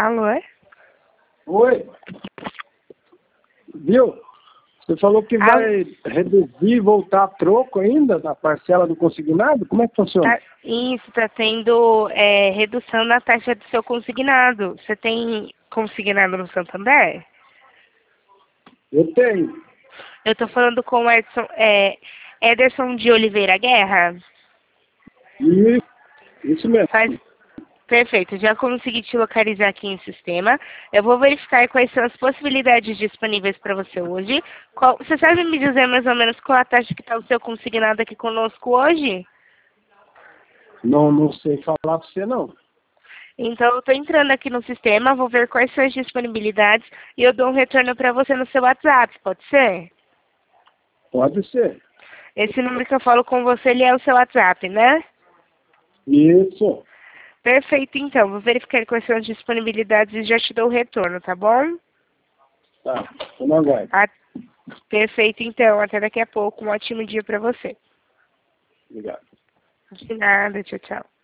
Alô? Oi. Viu? Você falou que vai reduzir e voltar a troco ainda na parcela do consignado? Como é que funciona? Isso, está tendo redução na taxa do seu consignado. Você tem consignado no Santander? Eu tenho. Eu estou falando com o Ederson de Oliveira Guerra. Isso mesmo. Perfeito, já consegui te localizar aqui em sistema. Eu vou verificar quais são as possibilidades disponíveis para você hoje. Você sabe me dizer mais ou menos qual a taxa que está o seu consignado aqui conosco hoje? Não sei falar para você, não. Então, eu estou entrando aqui no sistema, vou ver quais são as disponibilidades e eu dou um retorno para você no seu WhatsApp, pode ser? Pode ser. Esse número que eu falo com você, ele é o seu WhatsApp, né? Isso. Perfeito, então. Vou verificar quais são as disponibilidades e já te dou o retorno, tá bom? Tá, eu não aguardo. Perfeito, então. Até daqui a pouco. Um ótimo dia para você. Obrigado. De nada. Tchau, tchau.